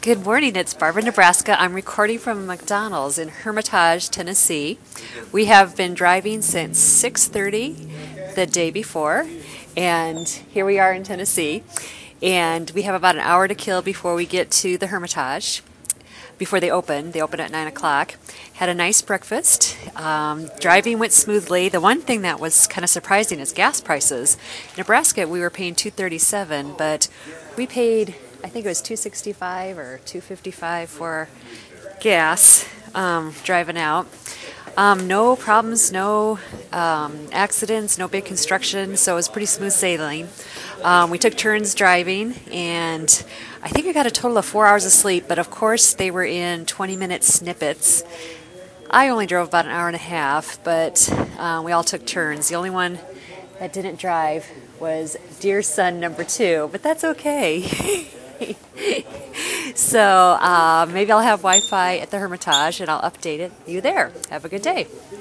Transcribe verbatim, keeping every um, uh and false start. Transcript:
Good morning, it's Barbara, Nebraska. I'm recording from McDonald's in Hermitage, Tennessee. We have been driving since six thirty the day before, and here we are in Tennessee. And we have about an hour to kill before we get to the Hermitage, before they open. They open at nine o'clock. Had a nice breakfast. Um, driving went smoothly. The one thing that was kind of surprising is gas prices. In Nebraska, we were paying two thirty-seven, but we paid, I think it was two sixty-five or two fifty-five for gas um, driving out. Um, no problems, no um, accidents, no big construction, so it was pretty smooth sailing. Um, we took turns driving, and I think we got a total of four hours of sleep, but of course they were in twenty-minute snippets. I only drove about an hour and a half, but uh, we all took turns. The only one that didn't drive was dear son number two, but that's okay. So uh, maybe I'll have Wi-Fi at the Hermitage, and I'll update it. You there. Have a good day.